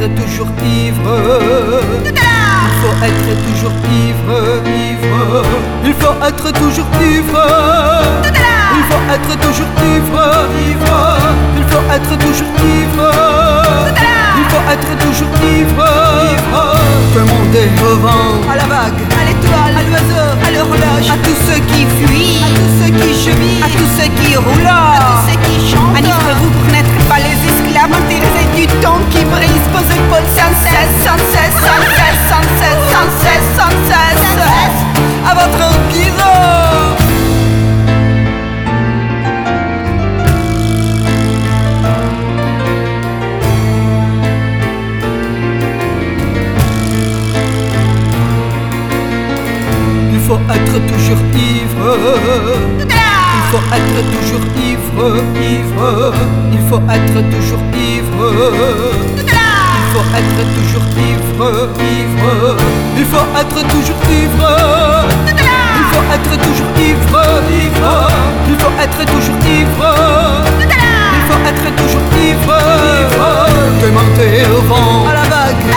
toujours ivre. Il faut être toujours ivre, ivre. Il faut être toujours ivre. Il faut être toujours ivre, ivre. Il faut être toujours ivre. Il faut être toujours ivre, ivre. Demander au vent, à la vague, à l'étoile, à l'oiseau, à l'horloge, à tous ceux qui fuient, à tous ceux qui chevilent, à tous ceux qui roulent, à tous ceux qui chantent. Manifrez-vous pour n'être pas les esclaves intéressés du temps qui brise vos épaules sans cesse, sans cesse, sans cesse, sans cesse, sans cesse, sans cesse, à votre guise. il faut être toujours ivre. Il faut être toujours ivre, ivre. Il faut être toujours ivre. Il faut être toujours ivre, ivre. Il faut être toujours ivre. Il faut être toujours ivre, ivre. Il faut être toujours ivre. Il faut être toujours ivre, ivre. Demander au vent, à la vague,